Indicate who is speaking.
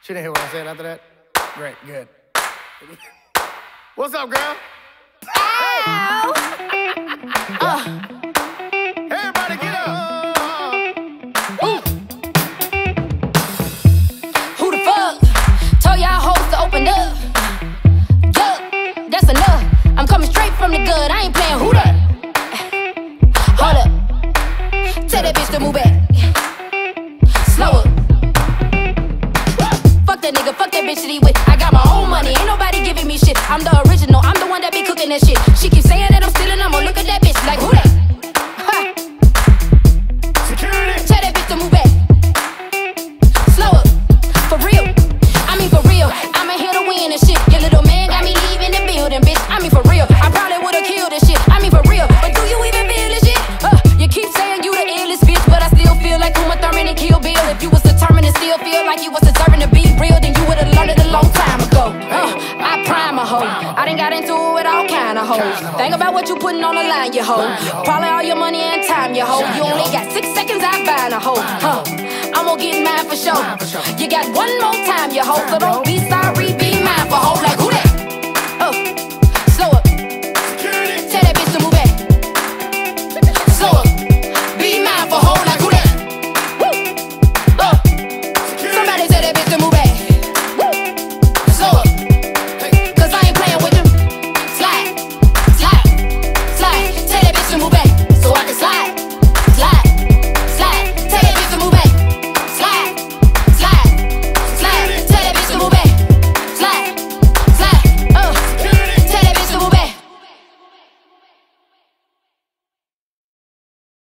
Speaker 1: She didn't hear what I said after that? Great, good. What's up, girl?
Speaker 2: Ow!
Speaker 1: Everybody get up!
Speaker 2: Who the fuck told y'all hoes to open up? Yup, that's enough. I'm coming straight from the gut. I ain't playing who that? Hold up. Tell that bitch to move back. Slow up. Fuck that nigga, fuck that bitch that he with. I got my own money, ain't nobody giving me shit. I'm the original, I'm the one that be cooking that shit. She keep saying that I'm stealing, I'ma look at that bitch like who that? Ha.
Speaker 1: Security!
Speaker 2: Tell that bitch to move back. Slow up, for real. I mean for real, I'ma hit a win and shit. Your little man got me leaving the building, bitch. I mean for real, I probably would've killed this shit. I mean for real, but do you even feel this shit? You keep saying you the illest bitch, but I still feel like Uma Thurman and Kill Bill. If you was determined and still feel like you was deserving to be real, then you would've learned it a long time ago. I prime a hoe. I done got into it with all kind of hoes. Think about what you putting on the line, you hoe. Probably all your money and time, you hoe. You only got 6 seconds, I buying a hoe. I'm gonna get mine for sure. You got one more time, you hoe. So don't be sorry, be mine for hoe. Like who that?